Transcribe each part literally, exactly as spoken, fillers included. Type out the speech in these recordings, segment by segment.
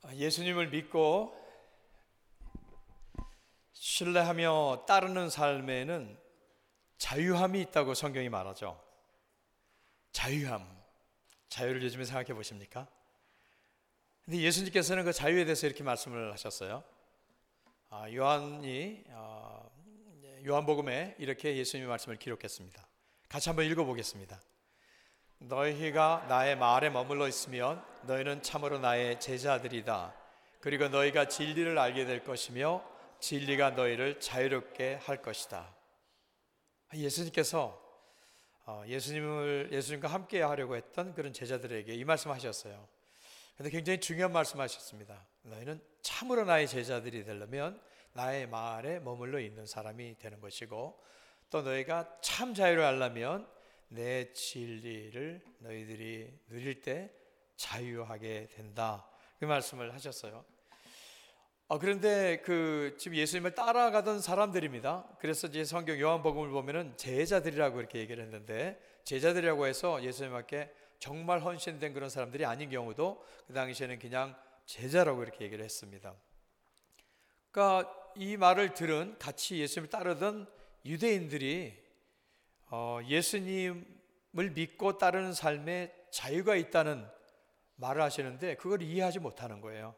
예수님을 믿고 신뢰하며 따르는 삶에는 자유함이 있다고 성경이 말하죠. 자유함, 자유를 요즘에 생각해 보십니까? 근데 예수님께서는 그 자유에 대해서 이렇게 말씀을 하셨어요. 아, 요한이 어, 요한복음에 이렇게 예수님의 말씀을 기록했습니다. 같이 한번 읽어보겠습니다. 너희가 나의 말에 머물러 있으면 너희는 참으로 나의 제자들이다. 그리고 너희가 진리를 알게 될 것이며 진리가 너희를 자유롭게 할 것이다. 예수님께서 예수님을 예수님과 함께 하려고 했던 그런 제자들에게 이 말씀하셨어요. 그런데 굉장히 중요한 말씀하셨습니다. 너희는 참으로 나의 제자들이 되려면 나의 말에 머물러 있는 사람이 되는 것이고, 또 너희가 참 자유를 알려면 내 진리를 너희들이 누릴 때 자유하게 된다. 그 말씀을 하셨어요. 아, 그런데 그 지금 예수님을 따라가던 사람들입니다. 그래서 이제 성경 요한복음을 보면은 제자들이라고 이렇게 얘기를 했는데, 제자들이라고 해서 예수님께 정말 헌신된 그런 사람들이 아닌 경우도 그 당시에는 그냥 제자라고 이렇게 얘기를 했습니다. 그러니까 이 말을 들은 같이 예수님을 따르던 유대인들이 어, 예수님을 믿고 따르는 삶에 자유가 있다는 말을 하시는데 그걸 이해하지 못하는 거예요.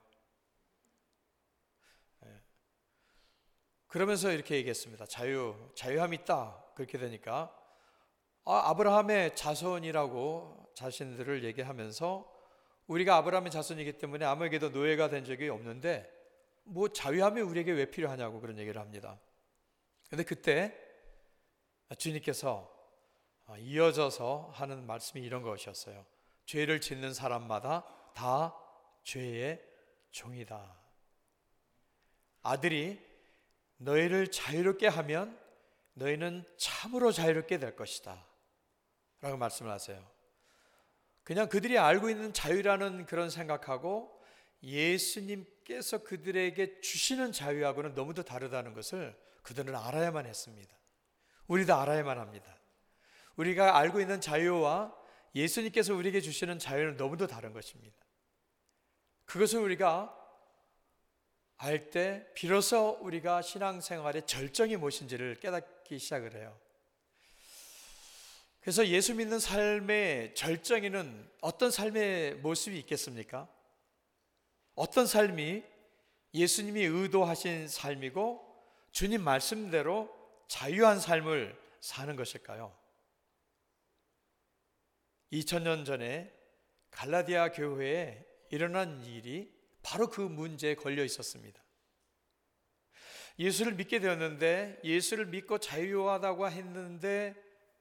그러면서 이렇게 얘기했습니다. 자유, 자유함이 있다. 그렇게 되니까 아, 아브라함의 자손이라고 자신들을 얘기하면서 우리가 아브라함의 자손이기 때문에 아무에게도 노예가 된 적이 없는데 뭐 자유함이 우리에게 왜 필요하냐고 그런 얘기를 합니다. 그런데 그때 주님께서 이어져서 하는 말씀이 이런 것이었어요. 죄를 짓는 사람마다 다 죄의 종이다. 아들이 너희를 자유롭게 하면 너희는 참으로 자유롭게 될 것이다 라고 말씀을 하세요. 그냥 그들이 알고 있는 자유라는 그런 생각하고 예수님께서 그들에게 주시는 자유하고는 너무도 다르다는 것을 그들은 알아야만 했습니다. 우리도 알아야만 합니다. 우리가 알고 있는 자유와 예수님께서 우리에게 주시는 자유는 너무도 다른 것입니다. 그것을 우리가 알 때 비로소 우리가 신앙생활의 절정이 무엇인지를 깨닫기 시작을 해요. 그래서 예수 믿는 삶의 절정에는 어떤 삶의 모습이 있겠습니까? 어떤 삶이 예수님이 의도하신 삶이고 주님 말씀대로 자유한 삶을 사는 것일까요? 이천 년 전에 갈라디아 교회에 일어난 일이 바로 그 문제에 걸려 있었습니다. 예수를 믿게 되었는데 예수를 믿고 자유하다고 했는데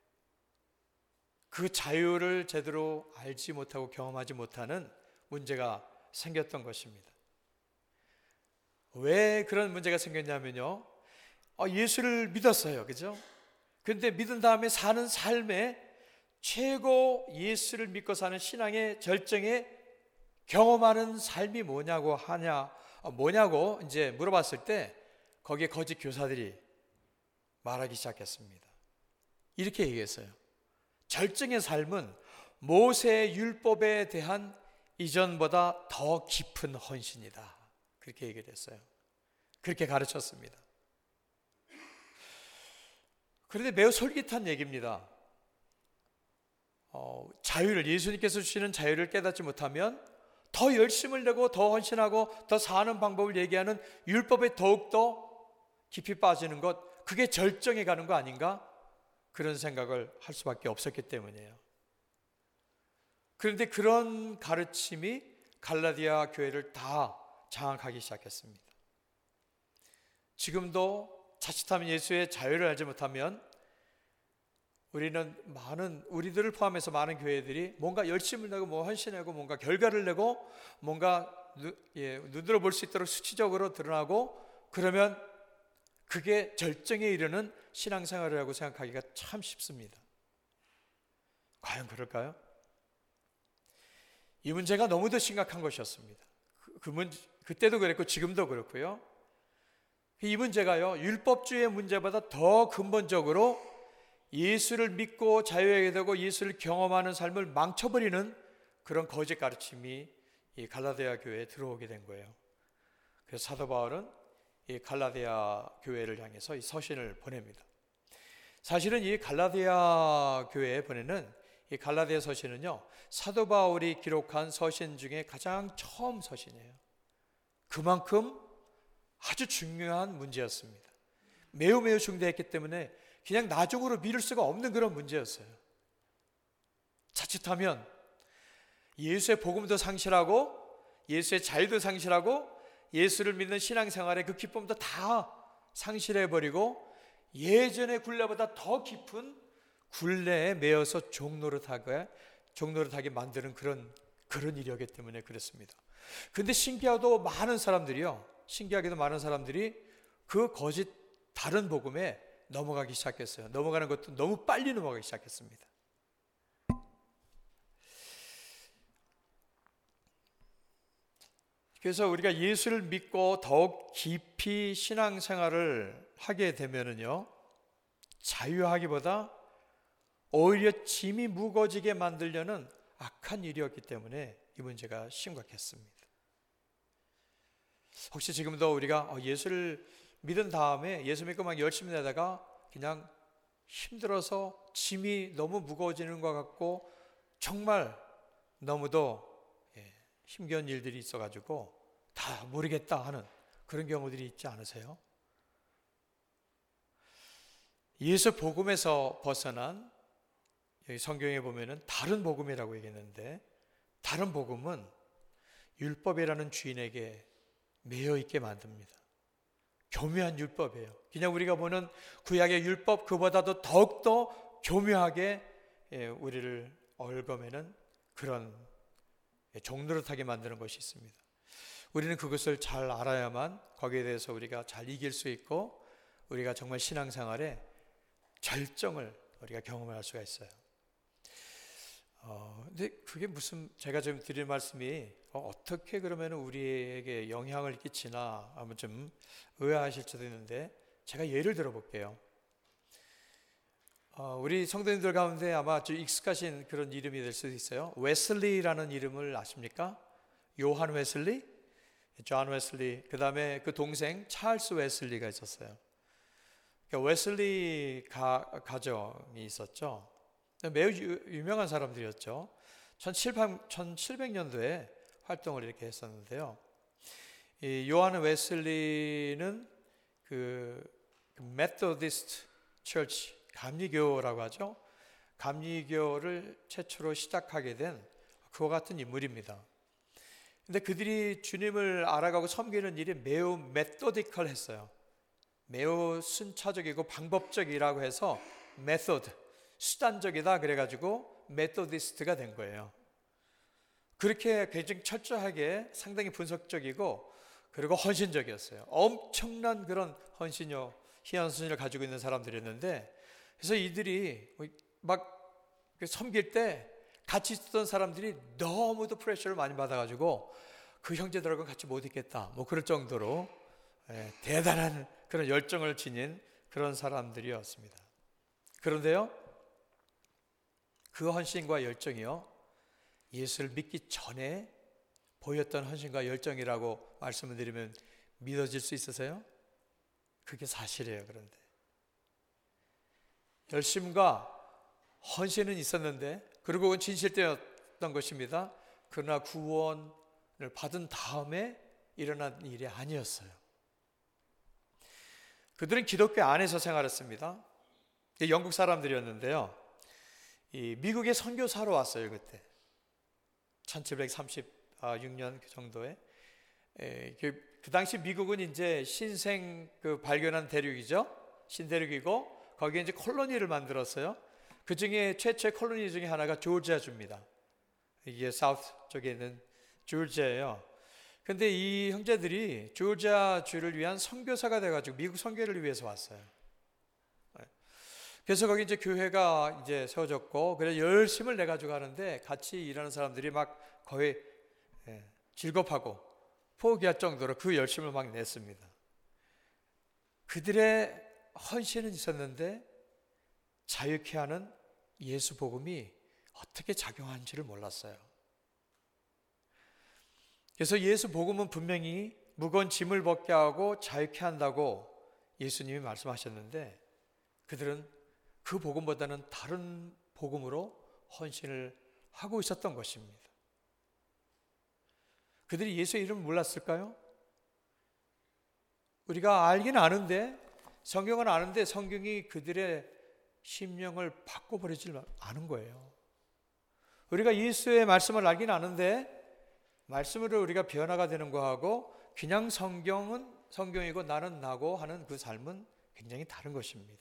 그 자유를 제대로 알지 못하고 경험하지 못하는 문제가 생겼던 것입니다. 왜 그런 문제가 생겼냐면요, 예수를 믿었어요. 그죠? 그런데 믿은 다음에 사는 삶에 최고 예수를 믿고 사는 신앙의 절정에 경험하는 삶이 뭐냐고 하냐, 뭐냐고 이제 물어봤을 때 거기에 거짓 교사들이 말하기 시작했습니다. 이렇게 얘기했어요. 절정의 삶은 모세의 율법에 대한 이전보다 더 깊은 헌신이다. 그렇게 얘기를 했어요. 그렇게 가르쳤습니다. 그런데 매우 솔깃한 얘기입니다. 어, 자유를, 예수님께서 주시는 자유를 깨닫지 못하면 더 열심을 내고 더 헌신하고 더 사는 방법을 얘기하는 율법에 더욱더 깊이 빠지는 것, 그게 절정에 가는 거 아닌가? 그런 생각을 할 수밖에 없었기 때문이에요. 그런데 그런 가르침이 갈라디아 교회를 다 장악하기 시작했습니다. 지금도 자칫하면 예수의 자유를 알지 못하면 우리는 많은, 우리들을 포함해서 많은 교회들이 뭔가 열심을 내고 뭐 헌신하고 뭔가 결과를 내고 뭔가 누, 예, 눈으로 볼 수 있도록 수치적으로 드러나고 그러면 그게 절정에 이르는 신앙생활이라고 생각하기가 참 쉽습니다. 과연 그럴까요? 이 문제가 너무도 심각한 것이었습니다. 그, 그 문제, 그때도 그랬고 지금도 그렇고요. 이 문제가요, 율법주의 문제보다 더 근본적으로 예수를 믿고 자유하게 되고 예수를 경험하는 삶을 망쳐버리는 그런 거짓 가르침이 이 갈라디아 교회에 들어오게 된 거예요. 그래서 사도 바울은 이 갈라디아 교회를 향해서 이 서신을 보냅니다. 사실은 이 갈라디아 교회에 보내는 이 갈라디아 서신은요, 사도 바울이 기록한 서신 중에 가장 처음 서신이에요. 그만큼 아주 중요한 문제였습니다. 매우 매우 중대했기 때문에 그냥 나중으로 미룰 수가 없는 그런 문제였어요. 자칫하면 예수의 복음도 상실하고 예수의 자유도 상실하고 예수를 믿는 신앙생활의 그 기쁨도 다 상실해버리고 예전의 굴레보다 더 깊은 굴레에 매여서 종노릇하게 종노릇하게 만드는 그런 그런 일이었기 때문에 그렇습니다. 그런데 신기하도 많은 사람들이요, 신기하게도 많은 사람들이 그 거짓 다른 복음에 넘어가기 시작했어요. 넘어가는 것도 너무 빨리 넘어가기 시작했습니다. 그래서 우리가 예수를 믿고 더욱 깊이 신앙생활을 하게 되면은요, 자유하기보다 오히려 짐이 무거워지게 만들려는 악한 일이었기 때문에 이 문제가 심각했습니다. 혹시 지금도 우리가 예수를 믿은 다음에 예수 믿고 막 열심히 내다가 그냥 힘들어서 짐이 너무 무거워지는 것 같고 정말 너무도 힘겨운 일들이 있어가지고 다 모르겠다 하는 그런 경우들이 있지 않으세요? 예수 복음에서 벗어난, 여기 성경에 보면은 다른 복음이라고 얘기했는데, 다른 복음은 율법이라는 주인에게 매여 있게 만듭니다. 교묘한 율법이에요. 그냥 우리가 보는 구약의 율법 그보다도 더욱더 교묘하게 우리를 얽어매는 그런 종노릇하게 만드는 것이 있습니다. 우리는 그것을 잘 알아야만 거기에 대해서 우리가 잘 이길 수 있고 우리가 정말 신앙생활에 절정을 우리가 경험할 수가 있어요. 어, 근데 그게 무슨, 제가 지금 드릴 말씀이 어, 어떻게 그러면 우리에게 영향을 끼치나 아마 좀 의아하실 수도 있는데 제가 예를 들어 볼게요. 어, 우리 성도님들 가운데 아마 좀 익숙하신 그런 이름이 될 수도 있어요. 웨슬리라는 이름을 아십니까? 요한 웨슬리, 존 웨슬리, 그 다음에 그 동생 찰스 웨슬리가 있었어요. 그러니까 웨슬리 가, 가정이 있었죠. 매우 유, 유명한 사람들이었죠. 천칠백 년도에 활동을 이렇게 했었는데요. 이 요한 웨슬리는 그, 그 메소디스트 처치, 감리교라고 하죠. 감리교를 최초로 시작하게 된 그와 같은 인물입니다. 근데 그들이 주님을 알아가고 섬기는 일이 매우 메소디컬했어요. 매우 순차적이고 방법적이라고 해서 메소드, 수단적이다 그래가지고 메소디스트가 된 거예요. 그렇게 굉장히 철저하게 상당히 분석적이고 그리고 헌신적이었어요. 엄청난 그런 헌신요, 희한헌신을 가지고 있는 사람들이었는데, 그래서 이들이 막 섬길 때 같이 있었던 사람들이 너무도 프레셔를 많이 받아가지고 그 형제들하고 같이 못 있겠다, 뭐 그럴 정도로 예, 대단한 그런 열정을 지닌 그런 사람들이었습니다. 그런데요, 그 헌신과 열정이요, 예수를 믿기 전에 보였던 헌신과 열정이라고 말씀을 드리면 믿어질 수 있으세요? 그게 사실이에요. 그런데 열심과 헌신은 있었는데, 그리고 그건 진실되었던 것입니다. 그러나 구원을 받은 다음에 일어난 일이 아니었어요. 그들은 기독교 안에서 생활했습니다. 영국 사람들이었는데요, 이 미국에 선교사로 왔어요. 그때 천칠백삼십육 년 그 정도에. 에, 그, 그 당시 미국은 이제 신생 그 발견한 대륙이죠. 신대륙이고 거기에 이제 콜로니를 만들었어요. 그 중에 최초의 콜로니 중에 하나가 조지아주입니다. 이게 사우스 쪽에 있는 조지아예요. 근데 이 형제들이 조지아주를 위한 선교사가 돼가지고 미국 선교를 위해서 왔어요. 그래서 거기 이제 교회가 이제 세워졌고, 그래서 열심을 내 가지고 하는데 같이 일하는 사람들이 막 거의 질겁하고 포기할 정도로 그 열심을 막 냈습니다. 그들의 헌신은 있었는데 자유케 하는 예수 복음이 어떻게 작용하는지를 몰랐어요. 그래서 예수 복음은 분명히 무거운 짐을 벗게 하고 자유케 한다고 예수님이 말씀하셨는데, 그들은 그 복음보다는 다른 복음으로 헌신을 하고 있었던 것입니다. 그들이 예수의 이름을 몰랐을까요? 우리가 알긴 아는데, 성경은 아는데 성경이 그들의 심령을 바꿔버리지 않은 거예요. 우리가 예수의 말씀을 알긴 아는데 말씀으로 우리가 변화가 되는 거하고 그냥 성경은 성경이고 나는 나고 하는 그 삶은 굉장히 다른 것입니다.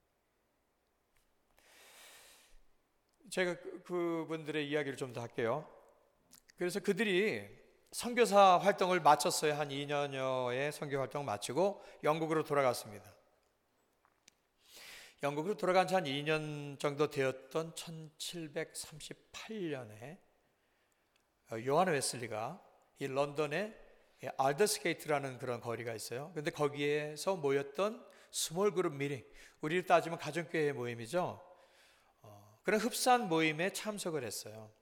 제가 그분들의 이야기를 좀 더 할게요. 그래서 그들이 선교사 활동을 마쳤어요. 한 이 년여의 선교 활동을 마치고 영국으로 돌아갔습니다. 영국으로 돌아간 지 한 이 년 정도 되었던 천칠백삼십팔 년에 요한 웨슬리가 이 런던에 알더스게이트라는 그런 거리가 있어요. 그런데 거기에서 모였던 스몰 그룹 미팅, 우리를 따지면 가정교회 모임이죠. 어, 그런 흡사한 모임에 참석을 했어요.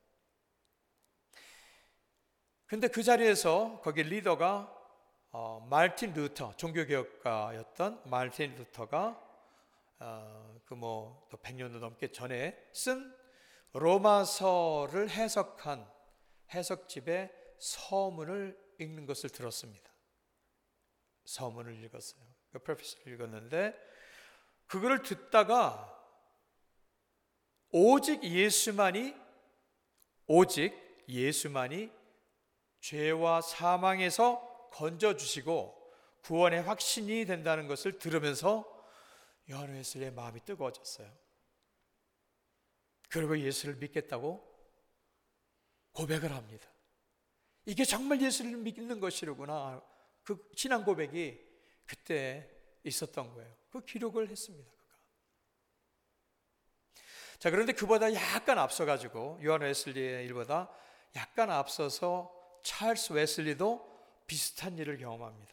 근데 그 자리에서 거기 리더가 어, 말틴 루터, 종교개혁가였던 말틴 루터가 어, 그 뭐 또 백 년도 넘게 전에 쓴 로마서를 해석한 해석집의 서문을 읽는 것을 들었습니다. 서문을 읽었어요. 그 프레피스를 읽었는데 그거를 듣다가 오직 예수만이 오직 예수만이 죄와 사망에서 건져주시고 구원의 확신이 된다는 것을 들으면서 요한 웨슬리의 마음이 뜨거워졌어요. 그리고 예수를 믿겠다고 고백을 합니다. 이게 정말 예수를 믿는 것이로구나. 그 신앙 고백이 그때 있었던 거예요. 그 기록을 했습니다. 그가. 자, 그런데 그보다 약간 앞서가지고 요한 웨슬리의 일보다 약간 앞서서 찰스 웨슬리도 비슷한 일을 경험합니다.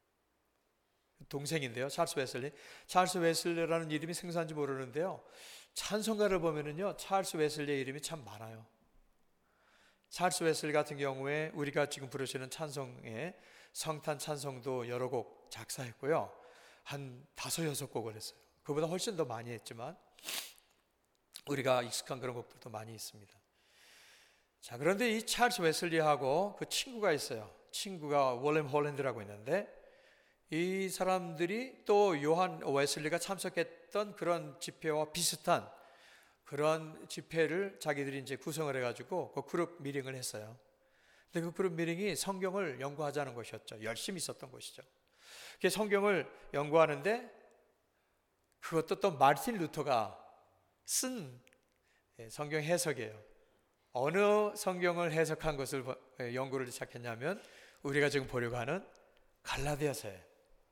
동생인데요, 찰스 웨슬리. 찰스 웨슬리라는 이름이 생소한지 모르는데요, 찬송가를 보면은요, 찰스 웨슬리의 이름이 참 많아요. 찰스 웨슬리 같은 경우에 우리가 지금 부르시는 찬송에 성탄 찬송도 여러 곡 작사했고요, 한 다섯 여섯 곡을 했어요. 그보다 훨씬 더 많이 했지만 우리가 익숙한 그런 곡들도 많이 있습니다. 자, 그런데 이 찰스 웨슬리하고 그 친구가 있어요. 친구가 월렘 홀랜드라고 있는데, 이 사람들이 또 요한 웨슬리가 참석했던 그런 집회와 비슷한 그런 집회를 자기들이 이제 구성을 해가지고 그 그룹 미팅을 했어요. 근데 그 그룹 미팅이 성경을 연구하자는 것이었죠. 열심히 있었던 것이죠. 그 성경을 연구하는데 그것도 또 마르틴 루터가 쓴 성경 해석이에요. 어느 성경을 해석한 것을 연구를 시작했냐면 우리가 지금 보려고 하는 갈라디아서예요.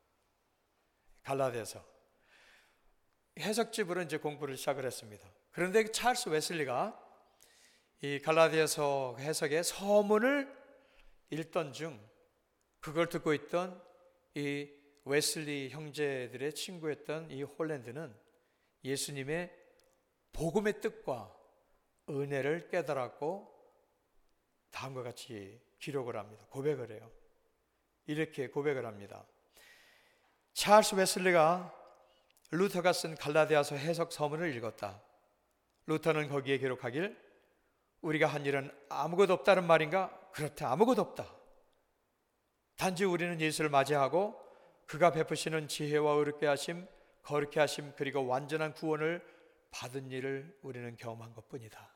갈라디아서 해석집으로 이제 공부를 시작을 했습니다. 그런데 찰스 웨슬리가 이 갈라디아서 해석의 서문을 읽던 중 그걸 듣고 있던 이 웨슬리 형제들의 친구였던 이 홀랜드는 예수님의 복음의 뜻과 은혜를 깨달았고 다음과 같이 기록을 합니다. 고백을 해요. 이렇게 고백을 합니다. 찰스 웨슬리가 루터가 쓴 갈라디아서 해석 서문을 읽었다. 루터는 거기에 기록하길 우리가 한 일은 아무것도 없다는 말인가? 그렇다, 아무것도 없다. 단지 우리는 예수를 맞이하고 그가 베푸시는 지혜와 의롭게 하심, 거룩게 하심, 그리고 완전한 구원을 받은 일을 우리는 경험한 것뿐이다.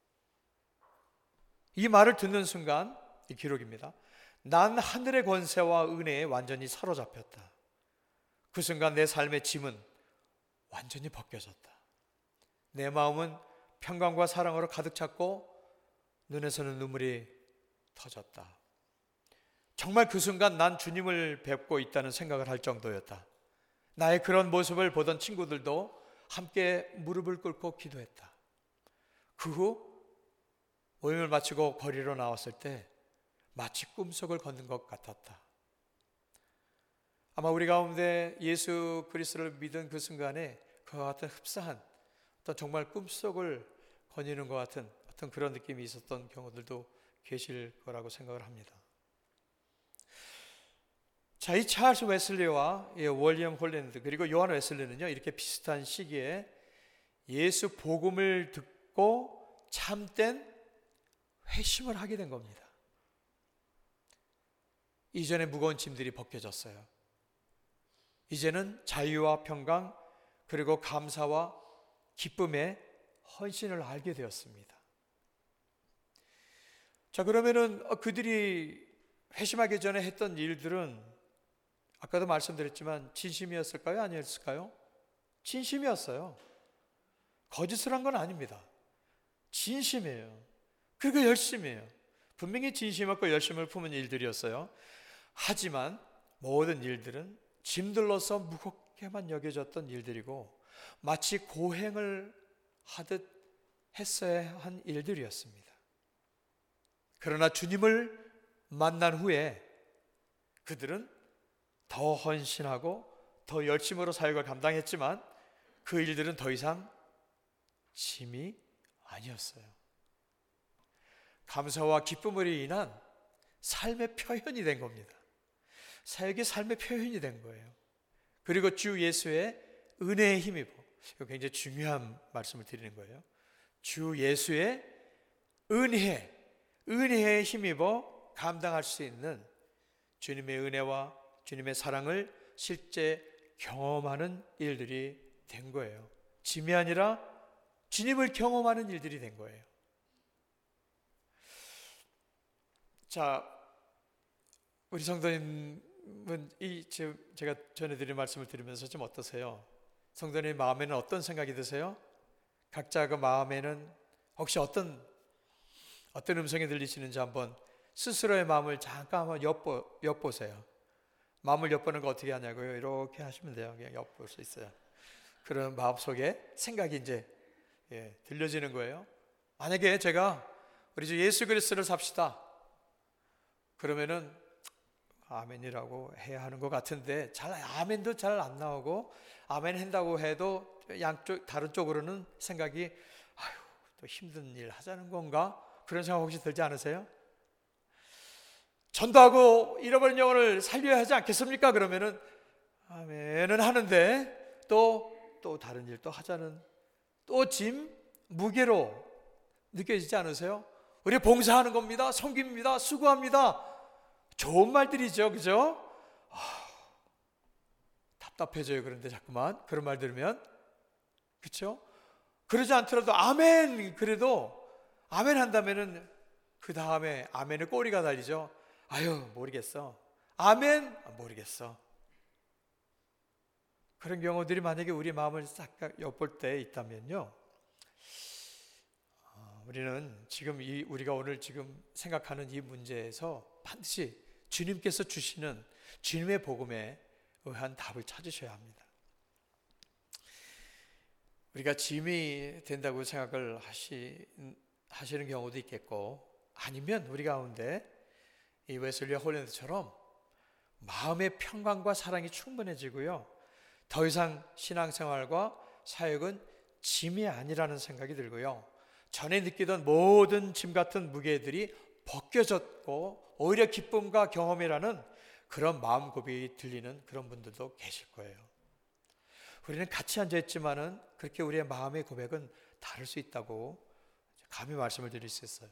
이 말을 듣는 순간, 이 기록입니다, 난 하늘의 권세와 은혜에 완전히 사로잡혔다. 그 순간 내 삶의 짐은 완전히 벗겨졌다. 내 마음은 평강과 사랑으로 가득 찼고 눈에서는 눈물이 터졌다. 정말 그 순간 난 주님을 뵙고 있다는 생각을 할 정도였다. 나의 그런 모습을 보던 친구들도 함께 무릎을 꿇고 기도했다. 그 후 모임을 마치고 거리로 나왔을 때 마치 꿈속을 걷는 것 같았다. 아마 우리 가운데 예수 그리스도를 믿은 그 순간에 그와 같은 흡사한 어떤 정말 꿈속을 거니는 것 같은 어떤 그런 느낌이 있었던 경우들도 계실 거라고 생각을 합니다. 자, 이 찰스 웨슬리와 이 월리엄 홀랜드 그리고 요한 웨슬리는요, 이렇게 비슷한 시기에 예수 복음을 듣고 참된 회심을 하게 된 겁니다. 이전에 무거운 짐들이 벗겨졌어요. 이제는 자유와 평강 그리고 감사와 기쁨의 헌신을 알게 되었습니다. 자, 그러면은 그들이 회심하기 전에 했던 일들은 아까도 말씀드렸지만 진심이었을까요? 아니었을까요? 진심이었어요. 거짓을 한 건 아닙니다. 진심이에요. 그리고 열심이에요. 분명히 진심과 열심을 품은 일들이었어요. 하지만 모든 일들은 짐들로서 무겁게만 여겨졌던 일들이고 마치 고행을 하듯 했어야 한 일들이었습니다. 그러나 주님을 만난 후에 그들은 더 헌신하고 더 열심으로 사역을 감당했지만 그 일들은 더 이상 짐이 아니었어요. 감사와 기쁨으로 인한 삶의 표현이 된 겁니다. 사역이 삶의 표현이 된 거예요. 그리고 주 예수의 은혜에 힘입어, 이거 굉장히 중요한 말씀을 드리는 거예요. 주 예수의 은혜, 은혜에 힘입어 감당할 수 있는 주님의 은혜와 주님의 사랑을 실제 경험하는 일들이 된 거예요. 짐이 아니라 주님을 경험하는 일들이 된 거예요. 자, 우리 성도님은 이 제가 전해드린 말씀을 들으면서 좀 어떠세요? 성도님 마음에는 어떤 생각이 드세요? 각자 그 마음에는 혹시 어떤 어떤 음성이 들리시는지 한번 스스로의 마음을 잠깐 한번 엿보, 엿보세요. 마음을 엿보는 거 어떻게 하냐고요? 이렇게 하시면 돼요. 그냥 엿볼 수 있어요. 그런 마음속에 생각이 이제 예, 들려지는 거예요. 만약에 제가 우리 주 예수 그리스도를 삽시다. 그러면은 아멘이라고 해야 하는 것 같은데 잘 아멘도 잘 안 나오고 아멘 한다고 해도 양쪽 다른 쪽으로는 생각이 아유 또 힘든 일 하자는 건가? 그런 생각 혹시 들지 않으세요? 전도하고 잃어버린 영혼을 살려야 하지 않겠습니까? 그러면은 아멘은 하는데 또 또 다른 일 또 하자는 또 짐 무게로 느껴지지 않으세요? 우리 봉사하는 겁니다. 섬깁니다. 수고합니다. 좋은 말들이죠, 그죠? 아, 답답해져요. 그런데 자꾸만 그런 말 들으면 그렇죠? 그러지 않더라도 아멘 그래도 아멘 한다면은 그 다음에 아멘을 꼬리가 달리죠. 아유 모르겠어. 아멘 모르겠어. 그런 경우들이 만약에 우리 마음을 싹 엿볼 때 있다면요, 우리는 지금 이 우리가 오늘 지금 생각하는 이 문제에서 반드시 주님께서 주시는 주님의 복음에 의한 답을 찾으셔야 합니다. 우리가 짐이 된다고 생각을 하시, 하시는 경우도 있겠고 아니면 우리 가운데 이 웨슬리와 홀랜드처럼 마음의 평강과 사랑이 충분해지고요, 더 이상 신앙생활과 사역은 짐이 아니라는 생각이 들고요, 전에 느끼던 모든 짐 같은 무게들이 벗겨졌고 오히려 기쁨과 경험이라는 그런 마음 고백이 들리는 그런 분들도 계실 거예요. 우리는 같이 앉아있지만은 그렇게 우리의 마음의 고백은 다를 수 있다고 감히 말씀을 드릴 수 있어요.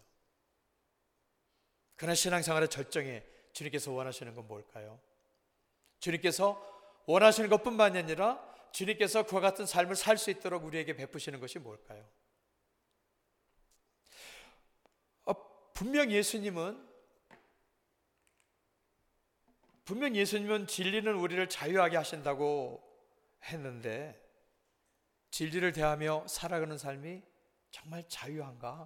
그러나 신앙생활의 절정에 주님께서 원하시는 건 뭘까요? 주님께서 원하시는 것뿐만이 아니라 주님께서 그와 같은 삶을 살 수 있도록 우리에게 베푸시는 것이 뭘까요? 어, 분명 예수님은 분명 예수님은 진리는 우리를 자유하게 하신다고 했는데 진리를 대하며 살아가는 삶이 정말 자유한가?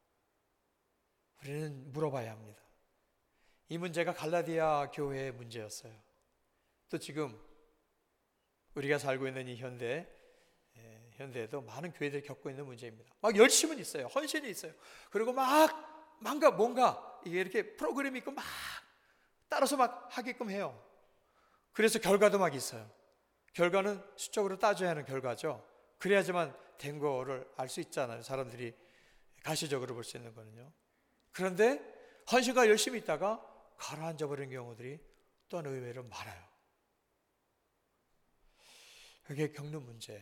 우리는 물어봐야 합니다. 이 문제가 갈라디아 교회의 문제였어요. 또 지금 우리가 살고 있는 이 현대, 예, 현대에도 많은 교회들이 겪고 있는 문제입니다. 막 열심은 있어요. 헌신이 있어요. 그리고 막 뭔가 뭔가 이게 이렇게 프로그램이 있고 막 따라서 막 하게끔 해요. 그래서 결과도 막 있어요. 결과는 수적으로 따져야 하는 결과죠. 그래야지만 된 거를 알 수 있잖아요. 사람들이 가시적으로 볼 수 있는 거는요. 그런데 헌신과 열심히 있다가 가라앉아 버리는 경우들이 또한 의외로 많아요. 그게 겪는 문제예요.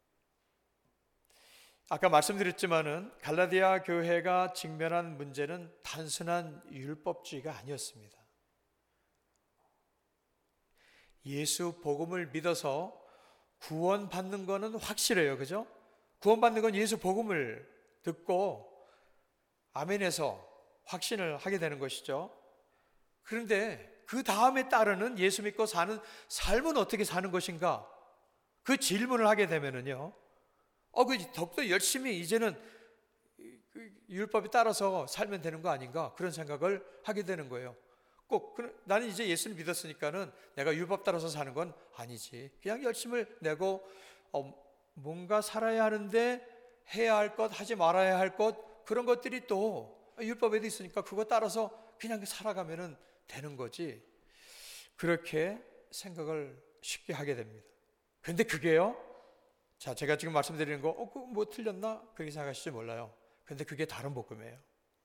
아까 말씀드렸지만은 갈라디아 교회가 직면한 문제는 단순한 율법주의가 아니었습니다. 예수 복음을 믿어서 구원받는 것은 확실해요. 그죠? 구원받는 건 예수 복음을 듣고 아멘에서 확신을 하게 되는 것이죠. 그런데 그 다음에 따르는 예수 믿고 사는 삶은 어떻게 사는 것인가? 그 질문을 하게 되면은요, 어, 그 더욱더 열심히 이제는 율법에 따라서 살면 되는 거 아닌가? 그런 생각을 하게 되는 거예요. 꼭 나는 이제 예수를 믿었으니까는 내가 율법 따라서 사는 건 아니지. 그냥 열심을 내고 어, 뭔가 살아야 하는데 해야 할 것, 하지 말아야 할 것, 그런 것들이 또 율법에도 있으니까 그거 따라서 그냥 살아가면 되는 거지. 그렇게 생각을 쉽게 하게 됩니다. 그런데 그게요, 자, 제가 지금 말씀드리는 거, 어, 그거 뭐 틀렸나? 그렇게 생각하실지 몰라요. 그런데 그게 다른 복음이에요.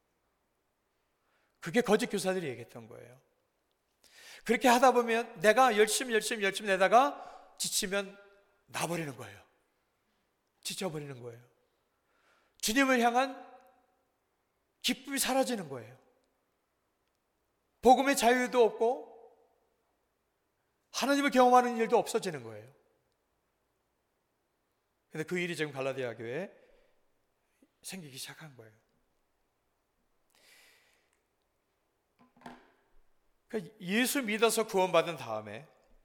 그게 거짓 교사들이 얘기했던 거예요. 그렇게 하다 보면 내가 열심히 열심히 열심히 내다가 지치면 나버리는 거예요. 지쳐버리는 거예요. 주님을 향한 기쁨이 사라지는 거예요. 복음의 자유도 없고 하나님을 경험하는 일도 없어지는 거예요. 그런데 그 일이 지금 갈라디아 교회에 생기기 시작한 거예요. 예수 믿어서 구원받은 다음에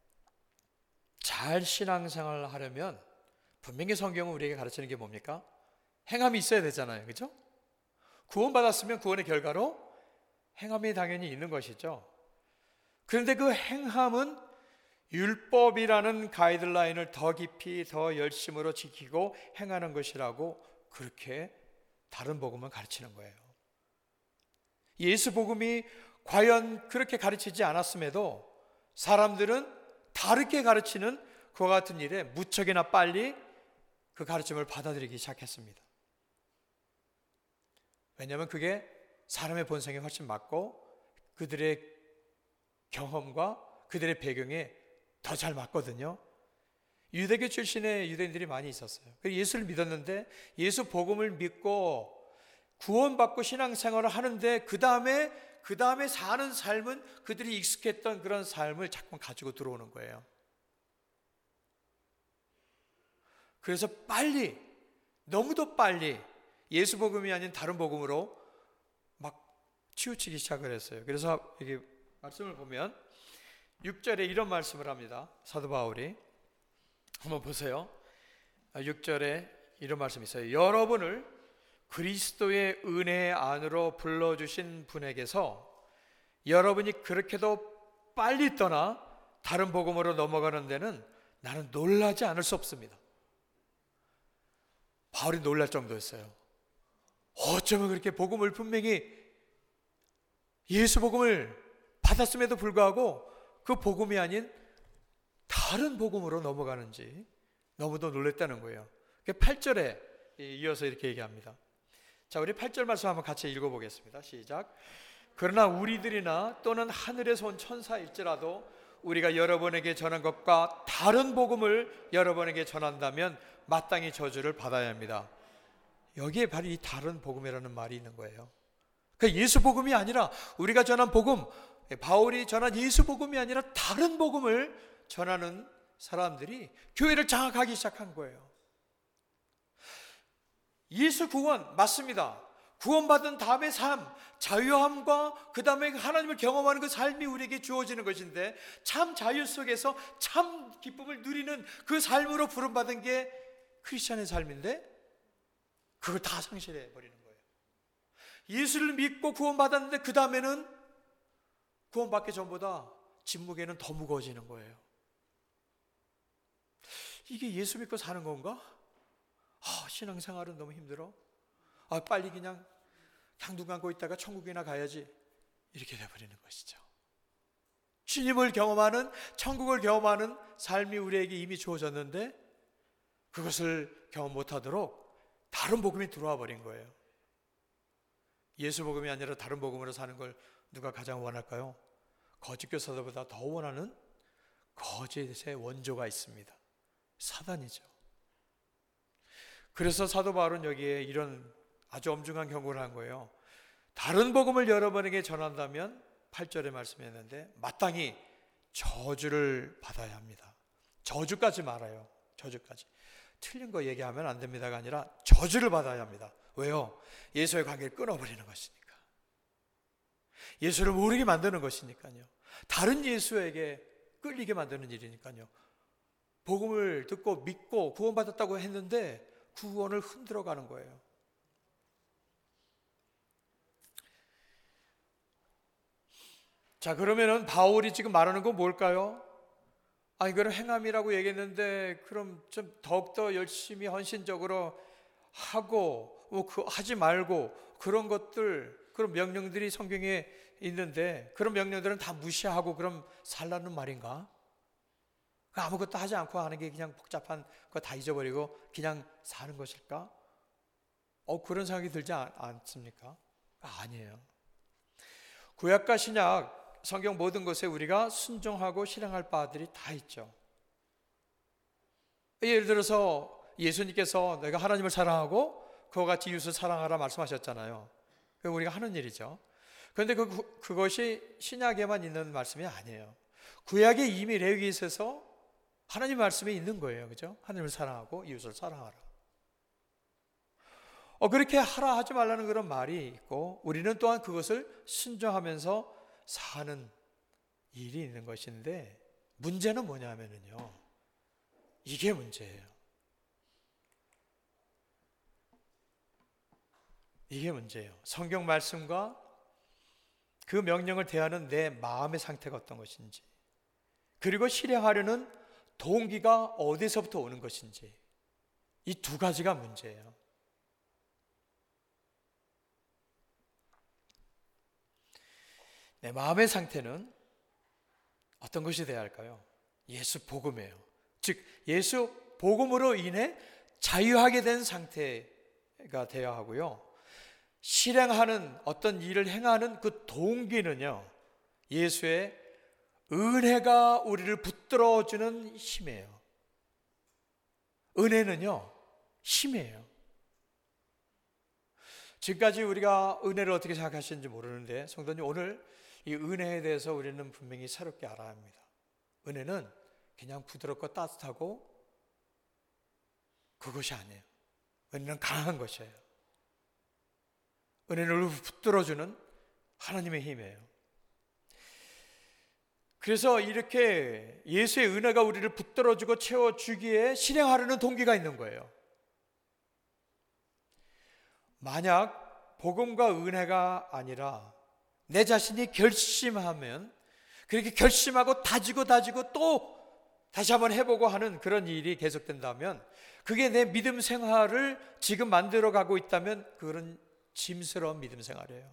잘 신앙생활을 하려면 분명히 성경은 우리에게 가르치는 게 뭡니까? 행함이 있어야 되잖아요. 그렇죠? 구원받았으면 구원의 결과로 행함이 당연히 있는 것이죠. 그런데 그 행함은 율법이라는 가이드라인을 더 깊이 더 열심으로 지키고 행하는 것이라고 그렇게 다른 복음은 가르치는 거예요. 예수 복음이 과연 그렇게 가르치지 않았음에도 사람들은 다르게 가르치는 그와 같은 일에 무척이나 빨리 그 가르침을 받아들이기 시작했습니다. 왜냐하면 그게 사람의 본성에 훨씬 맞고 그들의 경험과 그들의 배경에 더 잘 맞거든요. 유대교 출신의 유대인들이 많이 있었어요. 예수를 믿었는데 예수 복음을 믿고 구원받고 신앙생활을 하는데 그 다음에 그 다음에 사는 삶은 그들이 익숙했던 그런 삶을 자꾸 가지고 들어오는 거예요. 그래서 빨리, 너무도 빨리 예수 복음이 아닌 다른 복음으로 막 치우치기 시작을 했어요. 그래서 이게 말씀을 보면 육 절에 이런 말씀을 합니다. 사도 바울이 한번 보세요. 육 절에 이런 말씀이 있어요. 여러분을 그리스도의 은혜 안으로 불러주신 분에게서 여러분이 그렇게도 빨리 떠나 다른 복음으로 넘어가는 데는 나는 놀라지 않을 수 없습니다. 바울이 놀랄 정도였어요. 어쩌면 그렇게 복음을 분명히 예수 복음을 받았음에도 불구하고 그 복음이 아닌 다른 복음으로 넘어가는지 너무도 놀랬다는 거예요. 팔 절에 이어서 이렇게 얘기합니다. 자, 우리 팔 절 말씀 한번 같이 읽어보겠습니다. 시작. 그러나 우리들이나 또는 하늘에서 온 천사일지라도 우리가 여러분에게 전한 것과 다른 복음을 여러분에게 전한다면 마땅히 저주를 받아야 합니다. 여기에 바로 이 다른 복음이라는 말이 있는 거예요. 그 예수 복음이 아니라 우리가 전한 복음, 바울이 전한 예수 복음이 아니라 다른 복음을 전하는 사람들이 교회를 장악하기 시작한 거예요. 예수 구원 맞습니다. 구원받은 다음의 삶, 자유함과 그 다음에 하나님을 경험하는 그 삶이 우리에게 주어지는 것인데 참 자유 속에서 참 기쁨을 누리는 그 삶으로 부름받은 게 크리스찬의 삶인데 그걸 다 상실해 버리는 거예요. 예수를 믿고 구원받았는데 그 다음에는 구원받기 전보다 진무게는 더 무거워지는 거예요. 이게 예수 믿고 사는 건가? 아, 신앙생활은 너무 힘들어. 아, 빨리 그냥 향두 감고 있다가 천국이나 가야지. 이렇게 돼버리는 것이죠. 주님을 경험하는, 천국을 경험하는 삶이 우리에게 이미 주어졌는데 그것을 경험 못하도록 다른 복음이 들어와 버린 거예요. 예수 복음이 아니라 다른 복음으로 사는 걸 누가 가장 원할까요? 거짓 교사들보다 더 원하는 거짓의 원조가 있습니다. 사단이죠. 그래서 사도 바울은 여기에 이런 아주 엄중한 경고를 한 거예요. 다른 복음을 여러분에게 전한다면 팔 절에 말씀했는데 마땅히 저주를 받아야 합니다. 저주까지 말아요. 저주까지. 틀린 거 얘기하면 안 됩니다가 아니라 저주를 받아야 합니다. 왜요? 예수의 관계를 끊어버리는 것이니까. 예수를 모르게 만드는 것이니까요. 다른 예수에게 끌리게 만드는 일이니까요. 복음을 듣고 믿고 구원받았다고 했는데 구원을 흔들어가는 거예요. 자, 그러면은 바울이 지금 말하는 건 뭘까요? 아, 이거는 행함이라고 얘기했는데 그럼 좀 더욱더 열심히 헌신적으로 하고 뭐 그 하지 말고 그런 것들, 그런 명령들이 성경에 있는데 그런 명령들은 다 무시하고 그럼 살라는 말인가? 아무것도 하지 않고 하는 게 그냥 복잡한 거 다 잊어버리고 그냥 사는 것일까? 어, 그런 생각이 들지 않, 않습니까? 아니에요. 구약과 신약 성경 모든 것에 우리가 순종하고 실행할 바들이 다 있죠. 예를 들어서 예수님께서 내가 하나님을 사랑하고 그와 같이 이웃을 사랑하라 말씀하셨잖아요. 그게 우리가 하는 일이죠. 그런데 그, 그것이 신약에만 있는 말씀이 아니에요. 구약에 이미 레위기에서 하나님 말씀이 있는 거예요. 그죠? 하나님을 사랑하고 이웃을 사랑하라. 어, 그렇게 하라 하지 말라는 그런 말이 있고 우리는 또한 그것을 순종하면서 사는 일이 있는 것인데 문제는 뭐냐면요. 이게 문제예요. 이게 문제예요. 성경 말씀과 그 명령을 대하는 내 마음의 상태가 어떤 것인지, 그리고 실행하려는 동기가 어디서부터 오는 것인지, 이 두 가지가 문제예요. 내 마음의 상태는 어떤 것이 되어야 할까요? 예수 복음이에요. 즉 예수 복음으로 인해 자유하게 된 상태가 되어야 하고요. 실행하는 어떤 일을 행하는 그 동기는요, 예수의 은혜가 우리를 붙들어주는 힘이에요. 은혜는요, 힘이에요. 지금까지 우리가 은혜를 어떻게 생각하시는지 모르는데 성도님, 오늘 이 은혜에 대해서 우리는 분명히 새롭게 알아야 합니다. 은혜는 그냥 부드럽고 따뜻하고 그것이 아니에요. 은혜는 강한 것이에요. 은혜를 붙들어주는 하나님의 힘이에요. 그래서 이렇게 예수의 은혜가 우리를 붙들어주고 채워주기에 실행하려는 동기가 있는 거예요. 만약 복음과 은혜가 아니라 내 자신이 결심하면, 그렇게 결심하고 다지고 다지고 또 다시 한번 해보고 하는 그런 일이 계속된다면, 그게 내 믿음 생활을 지금 만들어가고 있다면 그런 짐스러운 믿음 생활이에요.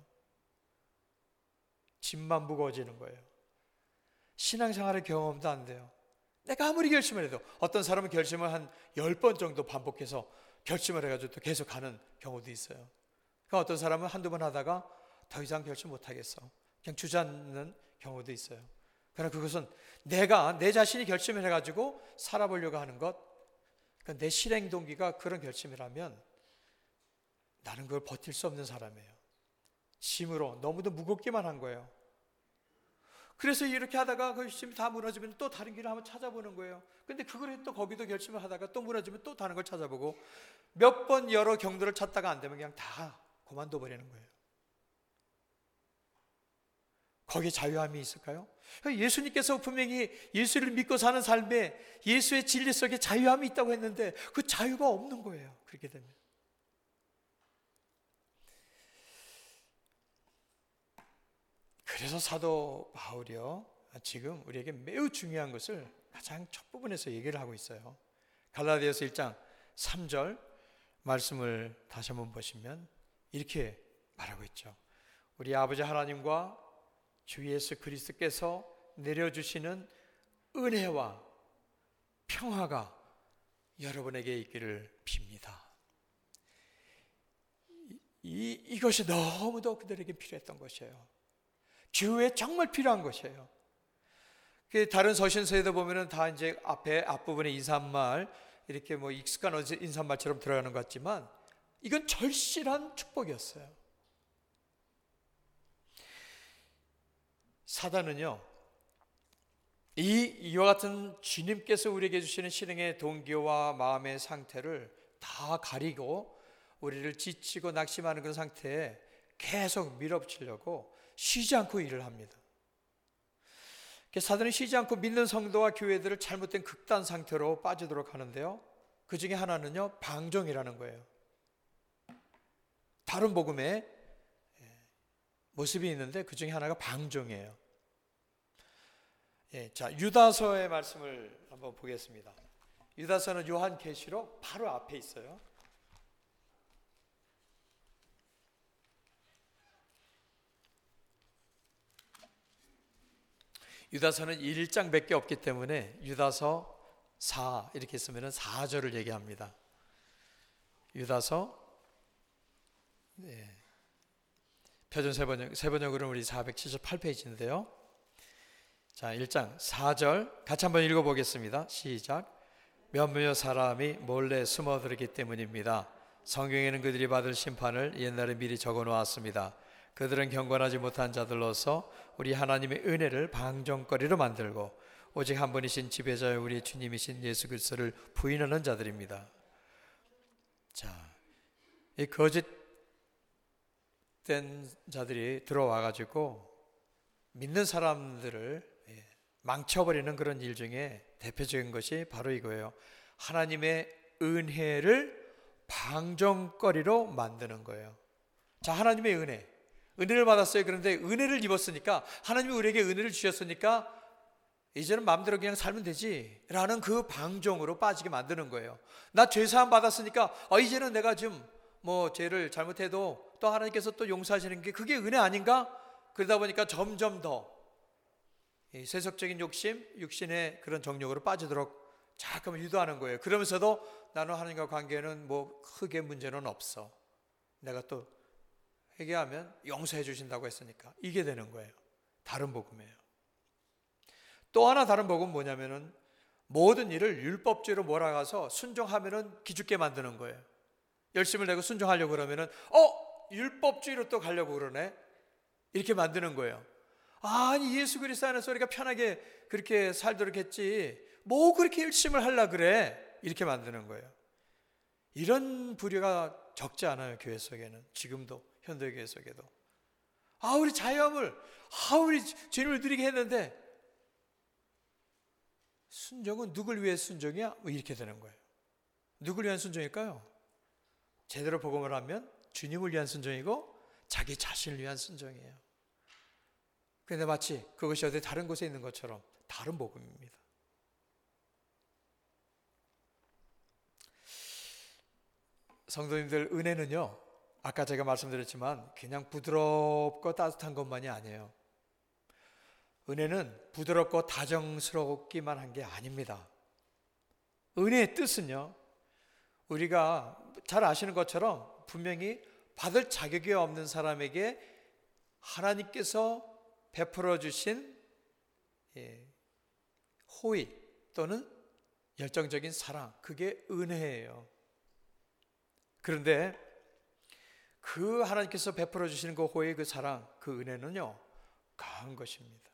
짐만 무거워지는 거예요. 신앙생활의 경험도 안 돼요. 내가 아무리 결심을 해도, 어떤 사람은 결심을 한 열 번 정도 반복해서 결심을 해가지고 또 계속 가는 경우도 있어요. 그러니까 어떤 사람은 한두 번 하다가 더 이상 결심 못하겠어, 그냥 주저앉는 경우도 있어요. 그러나 그것은 내가 내 자신이 결심을 해가지고 살아보려고 하는 것, 그러니까 내 실행 동기가 그런 결심이라면 나는 그걸 버틸 수 없는 사람이에요. 짐으로 너무도 무겁기만 한 거예요. 그래서 이렇게 하다가 그 결심이 다 무너지면 또 다른 길을 한번 찾아보는 거예요. 근데 그걸 또 거기도 결심을 하다가 또 무너지면 또 다른 걸 찾아보고, 몇 번 여러 경로를 찾다가 안 되면 그냥 다 그만둬 버리는 거예요. 거기에 자유함이 있을까요? 예수님께서 분명히 예수를 믿고 사는 삶에 예수의 진리 속에 자유함이 있다고 했는데 그 자유가 없는 거예요. 그렇게 되면. 그래서 사도 바울이요, 지금 우리에게 매우 중요한 것을 가장 첫 부분에서 얘기를 하고 있어요. 갈라디아서 일 장 삼 절 말씀을 다시 한번 보시면 이렇게 말하고 있죠. 우리 아버지 하나님과 주 예수 그리스도께서 내려주시는 은혜와 평화가 여러분에게 있기를 빕니다. 이, 이것이 너무도 그들에게 필요했던 것이에요. 교회에 정말 필요한 것이에요. 다른 서신서에도 보면은 다 이제 앞에 앞부분에 인사말 이렇게 뭐 익숙한 인사말처럼 들어가는 것 같지만 이건 절실한 축복이었어요. 사단은요, 이 이와 같은 주님께서 우리에게 주시는 신앙의 동기와 마음의 상태를 다 가리고 우리를 지치고 낙심하는 그런 상태에 계속 밀어붙이려고 쉬지 않고 일을 합니다. 사단은 쉬지 않고 믿는 성도와 교회들을 잘못된 극단 상태로 빠지도록 하는데요, 그 중에 하나는요, 방종이라는 거예요. 다른 복음에 모습이 있는데 그 중에 하나가 방종이에요. 예, 자, 유다서의 말씀을 한번 보겠습니다. 유다서는 요한계시록 바로 앞에 있어요. 유다서는 일 장밖에 없기 때문에 유다서 사 이렇게 쓰면 사 절을 얘기합니다. 유다서, 네, 표준 세번역, 세번역으로는 우리 사백칠십팔 페이지인데요. 자, 일 장 사 절 같이 한번 읽어보겠습니다. 시작. 몇몇 사람이 몰래 숨어들었기 때문입니다. 성경에는 그들이 받을 심판을 옛날에 미리 적어 놓았습니다. 그들은 경건하지 못한 자들로서 우리 하나님의 은혜를 방종거리로 만들고 오직 한 분이신 지배자의 우리 주님이신 예수 그리스도를 부인하는 자들입니다. 자, 이 거짓된 자들이 들어와 가지고 믿는 사람들을 망쳐버리는 그런 일 중에 대표적인 것이 바로 이거예요. 하나님의 은혜를 방종거리로 만드는 거예요. 자, 하나님의 은혜, 은혜를 받았어요. 그런데 은혜를 입었으니까, 하나님이 우리에게 은혜를 주셨으니까 이제는 마음대로 그냥 살면 되지 라는 그 방종으로 빠지게 만드는 거예요. 나 죄사함 받았으니까 어, 이제는 내가 좀 뭐 죄를 잘못해도 또 하나님께서 또 용서하시는 게 그게 은혜 아닌가? 그러다 보니까 점점 더 이 세속적인 욕심, 육신의 그런 정욕으로 빠지도록 자꾸 유도하는 거예요. 그러면서도 나는 하나님과 관계는 뭐 크게 문제는 없어. 내가 또 회개하면 용서해 주신다고 했으니까 이게 되는 거예요. 다른 복음이에요. 또 하나 다른 복음은 뭐냐면은 모든 일을 율법주의로 몰아가서 순종하면은 기죽게 만드는 거예요. 열심을 내고 순종하려고 그러면은 어? 율법주의로 또 가려고 그러네? 이렇게 만드는 거예요. 아니, 예수 그리스도 안에서 우리가 편하게 그렇게 살도록 했지 뭐 그렇게 열심을 하려 그래? 이렇게 만드는 거예요. 이런 부류가 적지 않아요. 교회 속에는. 지금도 현대교회 속에도. 아, 우리 자유함을, 아, 우리 주님을 드리게 했는데 순종은 누굴 위해 순종이야? 뭐 이렇게 되는 거예요. 누굴 위한 순종일까요? 제대로 복음을 하면 주님을 위한 순종이고 자기 자신을 위한 순종이에요. 그런데 마치 그것이 어디 다른 곳에 있는 것처럼 다른 복음입니다. 성도님들, 은혜는요, 아까 제가 말씀드렸지만 그냥 부드럽고 따뜻한 것만이 아니에요. 은혜는 부드럽고 다정스럽기만 한 게 아닙니다. 은혜의 뜻은요, 우리가 잘 아시는 것처럼 분명히 받을 자격이 없는 사람에게 하나님께서 베풀어 주신 호의 또는 열정적인 사랑, 그게 은혜예요. 그런데 그 하나님께서 베풀어 주시는 그 호의, 그 사랑, 그 은혜는요, 강한 것입니다.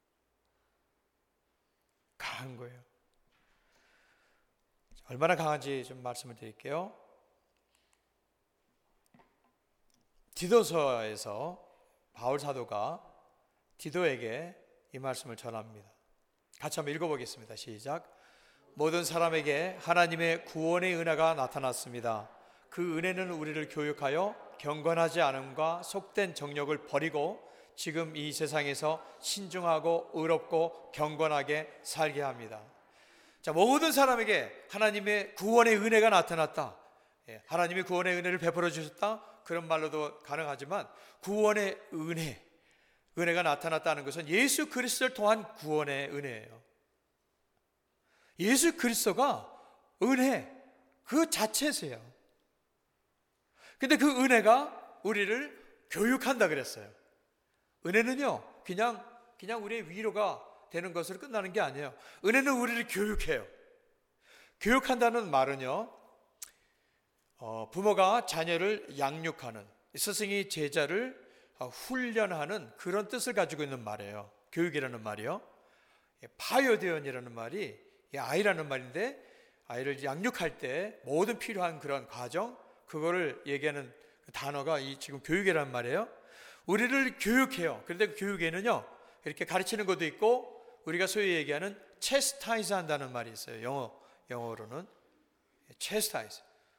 강한 거예요. 얼마나 강한지 좀 말씀을 드릴게요. 디도서에서 바울 사도가 디도에게 이 말씀을 전합니다. 같이 한번 읽어보겠습니다. 시작. 모든 사람에게 하나님의 구원의 은혜가 나타났습니다. 그 은혜는 우리를 교육하여 경건하지 않음과 속된 정욕을 버리고 지금 이 세상에서 신중하고 의롭고 경건하게 살게 합니다. 자, 모든 사람에게 하나님의 구원의 은혜가 나타났다. 예, 하나님의 구원의 은혜를 베풀어 주셨다. 그런 말로도 가능하지만 구원의 은혜, 은혜가 나타났다는 것은 예수 그리스도를 통한 구원의 은혜예요. 예수 그리스도가 은혜 그 자체세요. 근데 그 은혜가 우리를 교육한다 그랬어요. 은혜는요, 그냥 그냥 우리의 위로가 되는 것으로 끝나는 게 아니에요. 은혜는 우리를 교육해요. 교육한다는 말은요, 어, 부모가 자녀를 양육하는, 스승이 제자를 훈련하는 그런 뜻을 가지고 있는 말이에요. 교육이라는 말이요. 파요대원이라는 말이 아이라는 말인데, 아이를 양육할 때 모든 필요한 그런 과정, 그거를 얘기하는 단어가 이 지금 교육이라는 말이에요. 우리를 교육해요. 그런데 그 교육에는요, 이렇게 가르치는 것도 있고, 우리가 소위 얘기하는 chastise 한다는 말이 있어요. 영어, 영어로는 chastise,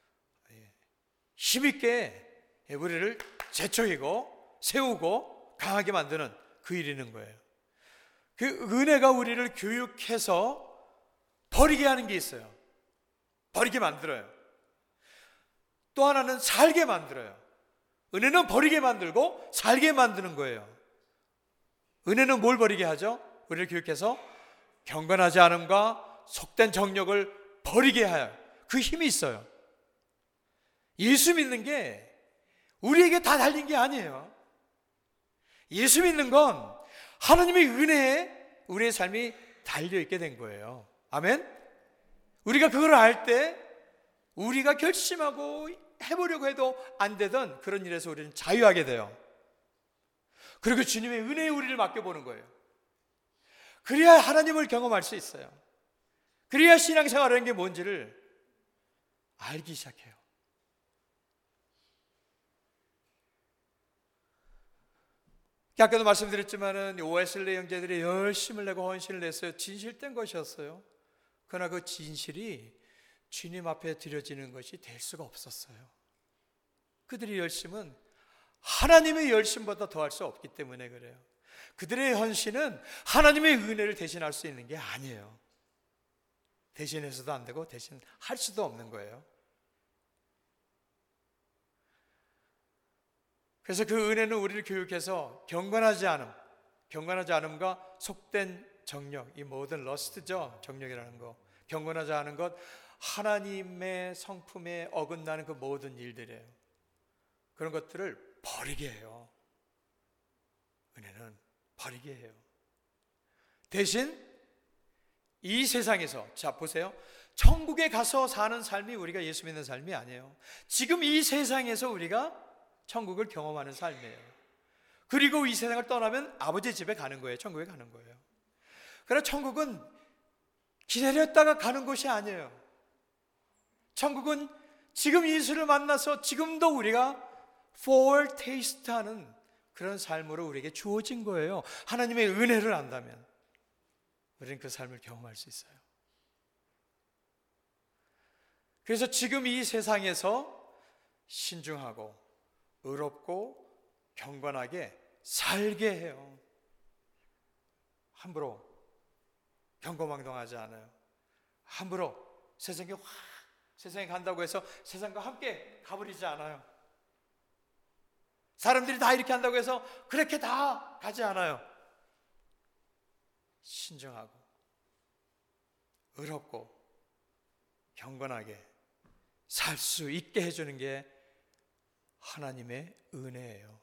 힘있게 우리를 제초이고 세우고 강하게 만드는 그 일이 있는 거예요. 그 은혜가 우리를 교육해서 버리게 하는 게 있어요. 버리게 만들어요. 또 하나는 살게 만들어요. 은혜는 버리게 만들고 살게 만드는 거예요. 은혜는 뭘 버리게 하죠? 우리를 교육해서 경건하지 않음과 속된 정욕을 버리게 하여 그 힘이 있어요. 예수 믿는 게 우리에게 다 달린 게 아니에요. 예수 믿는 건 하나님의 은혜에 우리의 삶이 달려있게 된 거예요. 아멘? 우리가 그걸 알 때 우리가 결심하고 해보려고 해도 안 되던 그런 일에서 우리는 자유하게 돼요. 그리고 주님의 은혜에 우리를 맡겨보는 거예요. 그래야 하나님을 경험할 수 있어요. 그래야 신앙생활이라는 게 뭔지를 알기 시작해요. 아까도 말씀드렸지만은 오에슬레 형제들이 열심을 내고 헌신을 냈어요. 진실된 것이었어요. 그러나 그 진실이 주님 앞에 드려지는 것이 될 수가 없었어요. 그들의 열심은 하나님의 열심보다 더할 수 없기 때문에 그래요. 그들의 헌신은 하나님의 은혜를 대신할 수 있는 게 아니에요. 대신해서도 안 되고 대신할 수도 없는 거예요. 그래서 그 은혜는 우리를 교육해서 경건하지 않음, 경건하지 않음과 속된 정욕, 이 모든 러스트죠. 정욕이라는 거. 경건하지 않은 것, 하나님의 성품에 어긋나는 그 모든 일들이에요. 그런 것들을 버리게 해요. 은혜는 버리게 해요. 대신 이 세상에서, 자 보세요, 천국에 가서 사는 삶이 우리가 예수 믿는 삶이 아니에요. 지금 이 세상에서 우리가 천국을 경험하는 삶이에요. 그리고 이 세상을 떠나면 아버지 집에 가는 거예요. 천국에 가는 거예요. 그러나 천국은 기다렸다가 가는 곳이 아니에요. 천국은 지금 예수를 만나서 지금도 우리가 foretaste 하는 그런 삶으로 우리에게 주어진 거예요. 하나님의 은혜를 안다면 우리는 그 삶을 경험할 수 있어요. 그래서 지금 이 세상에서 신중하고 의롭고 경건하게 살게 해요. 함부로 경거망동하지 않아요. 함부로 세상에 확 세상에 간다고 해서 세상과 함께 가버리지 않아요. 사람들이 다 이렇게 한다고 해서 그렇게 다 가지 않아요. 신중하고 의롭고 경건하게 살 수 있게 해주는 게 하나님의 은혜예요.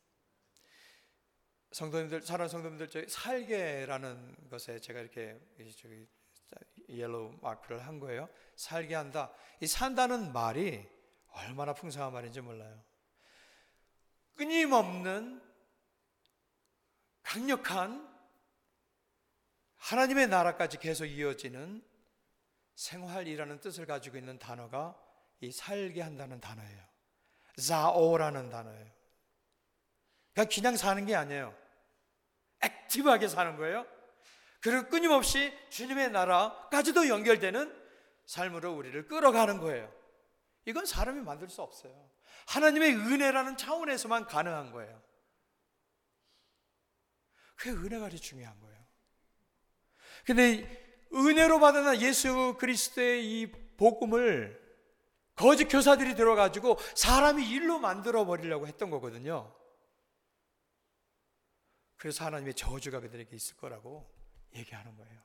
성도님들, 사랑하는 성도님들, 저희 살게라는 것에 제가 이렇게 저기 옐로우 마크를 한 거예요. 살게 한다. 이 산다는 말이 얼마나 풍성한 말인지 몰라요. 끊임없는 강력한 하나님의 나라까지 계속 이어지는 생활이라는 뜻을 가지고 있는 단어가 이 살게 한다는 단어예요. 자오라는 단어예요. 그냥 그냥 사는 게 아니에요. 액티브하게 사는 거예요. 그리고 끊임없이 주님의 나라까지도 연결되는 삶으로 우리를 끌어가는 거예요. 이건 사람이 만들 수 없어요. 하나님의 은혜라는 차원에서만 가능한 거예요. 그게 은혜가 중요한 거예요. 근데 은혜로 받은 예수 그리스도의 이 복음을 거짓 교사들이 들어가지고 사람이 일로 만들어 버리려고 했던 거거든요. 그래서 하나님의 저주가 그들에게 있을 거라고 얘기하는 거예요.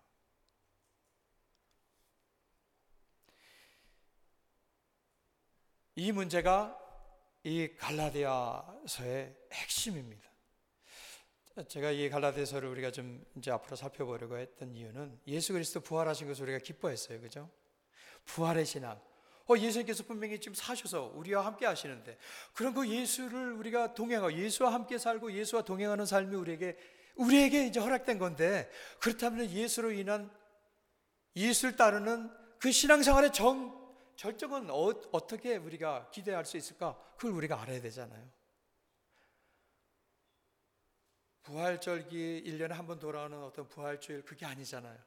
이 문제가 이 갈라디아서의 핵심입니다. 제가 이 갈라디아서를 우리가 좀 이제 앞으로 살펴보려고 했던 이유는 예수 그리스도 부활하신 것을 우리가 기뻐했어요. 그죠? 부활의 신앙. 어, 예수님께서 분명히 지금 사셔서 우리와 함께 하시는데, 그런 그 예수를 우리가 동행하고 예수와 함께 살고 예수와 동행하는 삶이 우리에게 우리에게 이제 허락된 건데, 그렇다면 예수로 인한 예수를 따르는 그 신앙생활의 정 절정은 어, 어떻게 우리가 기대할 수 있을까? 그걸 우리가 알아야 되잖아요. 부활절기 일 년에 한 번 돌아오는 어떤 부활주일, 그게 아니잖아요.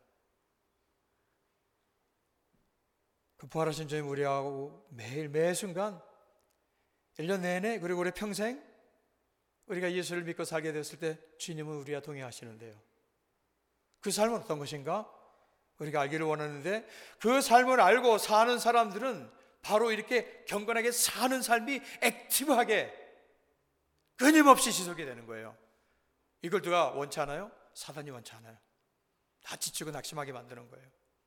그 부활하신 주님 우리하고 매일 매 순간 일 년 내내, 그리고 우리 평생 우리가 예수를 믿고 살게 되었을 때 주님은 우리와 동행하시는데요. 그 삶은 어떤 것인가? 우리가 알기를 원하는데, 그 삶을 알고 사는 사람들은 바로 이렇게 경건하게 사는 삶이 액티브하게 끊임없이 지속이 되는 거예요. 이걸 누가 원치 않아요? 사단이 원치 않아요. 다 지치고 낙심하게 만드는 거예요.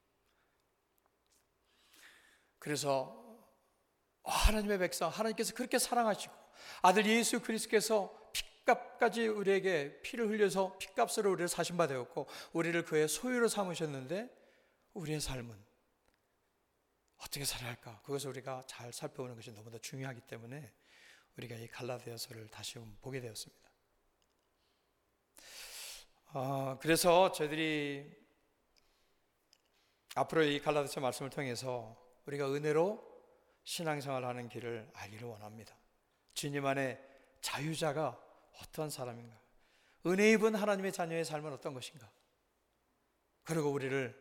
그래서 하나님의 백성, 하나님께서 그렇게 사랑하시고 아들 예수 그리스도께서 피값까지 우리에게 피를 흘려서 피값으로 우리를 사신 바 되었고 우리를 그의 소유로 삼으셨는데, 우리의 삶은 어떻게 살아야 할까? 그것을 우리가 잘 살펴보는 것이 너무나 중요하기 때문에 우리가 이 갈라디아서를 다시 보게 되었습니다. 아, 그래서 저희들이 앞으로 이 갈라디아서 말씀을 통해서 우리가 은혜로 신앙생활을 하는 길을 알기를 원합니다. 주님 안에 자유자가 어떠한 사람인가? 은혜 입은 하나님의 자녀의 삶은 어떤 것인가? 그리고 우리를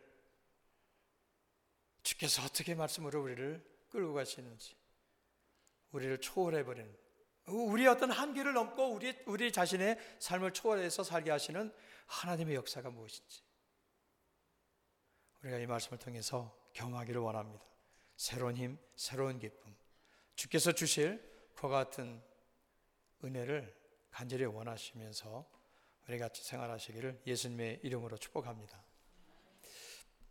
주께서 어떻게 말씀으로 우리를 끌고 가시는지, 우리를 초월해버리는, 우리의 어떤 한계를 넘고 우리, 우리 자신의 삶을 초월해서 살게 하시는 하나님의 역사가 무엇인지 우리가 이 말씀을 통해서 경험하기를 원합니다. 새로운 힘, 새로운 기쁨, 주께서 주실 그와 같은 은혜를 간절히 원하시면서 우리 같이 생활하시기를 예수님의 이름으로 축복합니다.